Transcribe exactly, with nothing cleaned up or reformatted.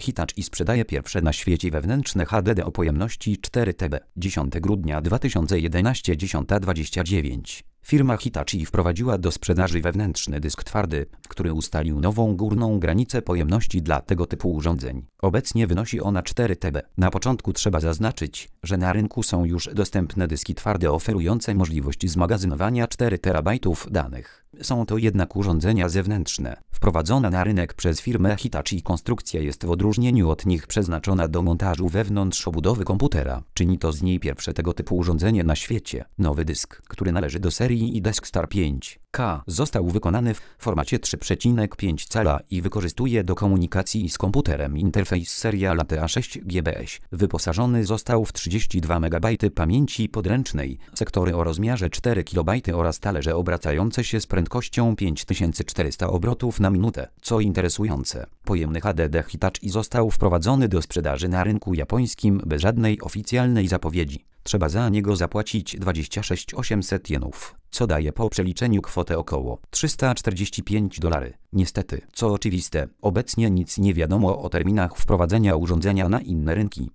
Hitachi sprzedaje pierwsze na świecie wewnętrzne H D D o pojemności cztery terabajty. dziesiątego grudnia dwa tysiące jedenastego, dziesiąta dwadzieścia dziewięć. Firma Hitachi wprowadziła do sprzedaży wewnętrzny dysk twardy, który ustalił nową górną granicę pojemności dla tego typu urządzeń. Obecnie wynosi ona cztery terabajty. Na początku trzeba zaznaczyć, że na rynku są już dostępne dyski twarde oferujące możliwość zmagazynowania czterech terabajtów danych. Są to jednak urządzenia zewnętrzne. Wprowadzona na rynek przez firmę Hitachi konstrukcja jest w odróżnieniu od nich przeznaczona do montażu wewnątrz obudowy komputera. Czyni to z niej pierwsze tego typu urządzenie na świecie. Nowy dysk, który należy do serii iDeskStar pięć K, został wykonany w formacie trzy przecinek pięć cala i wykorzystuje do komunikacji z komputerem interfejs Serial A T A sześć G B S. Wyposażony został w trzydzieści dwa megabajty pamięci podręcznej, sektory o rozmiarze cztery kilobajty oraz talerze obracające się z prędkością pięć tysięcy czterysta obrotów na minutę. Co interesujące, pojemny H D D Hitachi został wprowadzony do sprzedaży na rynku japońskim bez żadnej oficjalnej zapowiedzi. Trzeba za niego zapłacić dwadzieścia sześć tysięcy osiemset jenów, co daje po przeliczeniu kwotę około trzysta czterdzieści pięć dolarów. Niestety, co oczywiste, obecnie nic nie wiadomo o terminach wprowadzenia urządzenia na inne rynki.